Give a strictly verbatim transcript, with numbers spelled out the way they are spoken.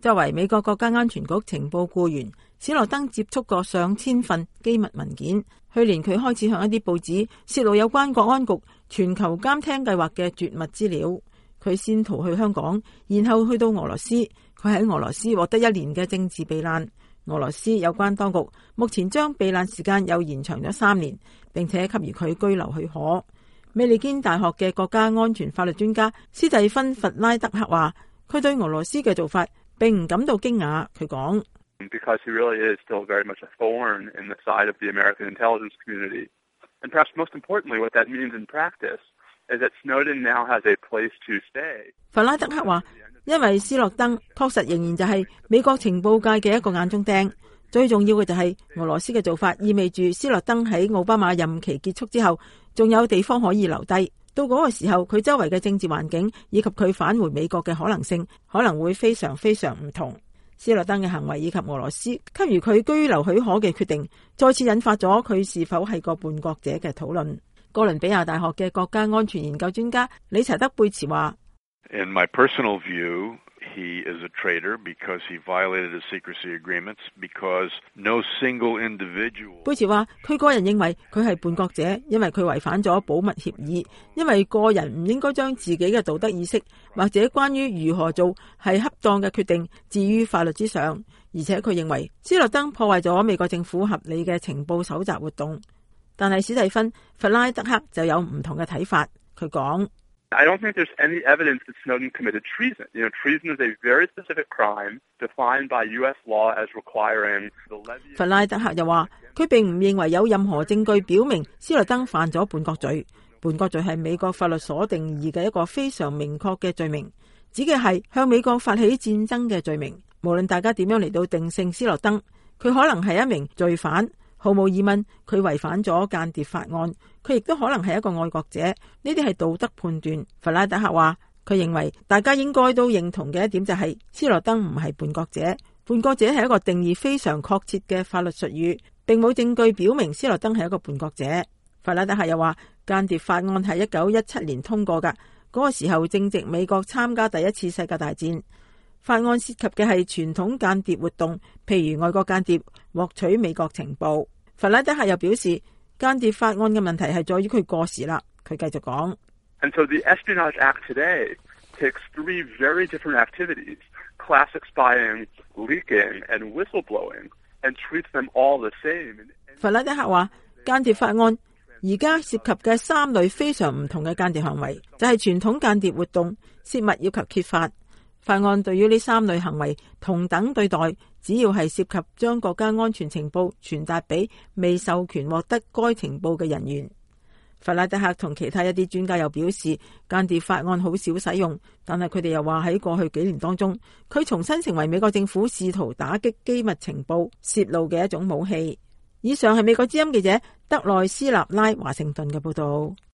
作為美國國家安全局情報僱員，史諾登接觸過上千份機密文件。去年佢開始向一啲報紙泄露有關國安局全球監聽計劃嘅絕密資料。佢先逃去香港，然後去到俄羅斯。佢喺俄羅斯獲得一年嘅政治避難。俄羅斯有關當局目前將避難時間又延長咗三年，並且給予佢居留許可。美利堅大學嘅國家安全法律專家斯蒂芬·弗拉德克話，佢對俄羅斯嘅做法並唔感到驚訝。佢講 ：Because he really is still very much a thorn in the side of the American intelligence community, and perhaps most importantly, what that means in practice is that Snowden now has a place to stay。 弗拉德克話，因為斯諾登確實仍然就係美國情報界嘅一個眼中釘。最重要嘅就係俄羅斯嘅做法意味住斯諾登喺奧巴馬任期結束之後，仲有地方可以留低。到嗰個時候，佢周圍嘅政治環境以及佢返回美國嘅可能性可能會非常非常唔同。斯諾登嘅行為以及俄羅斯給予佢居留許可嘅決定，再次引發咗佢是否係個叛國者嘅討論。哥倫比亞大學嘅國家安全研究專家理查德貝茨話 ：In my personal view, he is a traitor because he violated the secrecy agreements, because no single individual。貝茨話：佢個人認為佢係叛國者，因為佢違反咗保密協議，因為個人唔應該將自己嘅道德意識或者關於如何做係恰當嘅決定置於法律之上。而且佢認為斯諾登破壞咗美國政府合理嘅情報搜集活動。但係史蒂芬·弗拉德克就有唔同嘅睇法。佢講 ：I don't think there's any evidence that Snowden committed treason. You know, treason is a very specific crime defined by U S law as requiring the levy。弗拉德克又話， 佢並唔認為有任何證據表明斯諾登犯咗叛國罪。叛國罪係美國法律所定義嘅一個非常明確嘅罪名，指嘅係向美國發起戰爭嘅罪名。無論大家點樣嚟到定性斯諾登，佢可能係一名罪犯。毫無疑問，佢違反咗間諜法案，佢亦都可能係一個愛國者。呢啲係道德判斷。弗拉德克話，佢認為大家應該都認同嘅一點就係斯諾登唔係叛國者。叛國者係一個定義非常確切嘅法律術語，並冇證據表明斯諾登係一個叛國者。弗拉德克又話，間諜法案係一九一七年通過㗎，嗰個時候正值美國參加第一次世界大戰。法案涉及嘅係傳統間諜活動，譬如外國間諜獲取美國情報。弗拉德克又表示，間諜法案嘅問題係在於佢過時啦。佢繼續講 And so the Espionage Act today takes three very different activities, classic spying, leaking, and whistleblowing, and treats them all the same. 弗拉德克話，間諜法案而家涉及嘅三類非常唔同嘅間諜行為，就係傳統間諜活動、泄密以及揭發。法案對於呢三類行為同等對待，只要係涉及將國家安全情報傳達俾未授權獲得該情報嘅人員。弗拉德克同其他一啲專家又表示，間諜法案好少使用，但係佢哋又話喺過去幾年當中，佢重新成為美國政府試圖打擊機密情報泄露嘅一種武器。以上係美國之音記者德內斯納拉華盛頓嘅報道。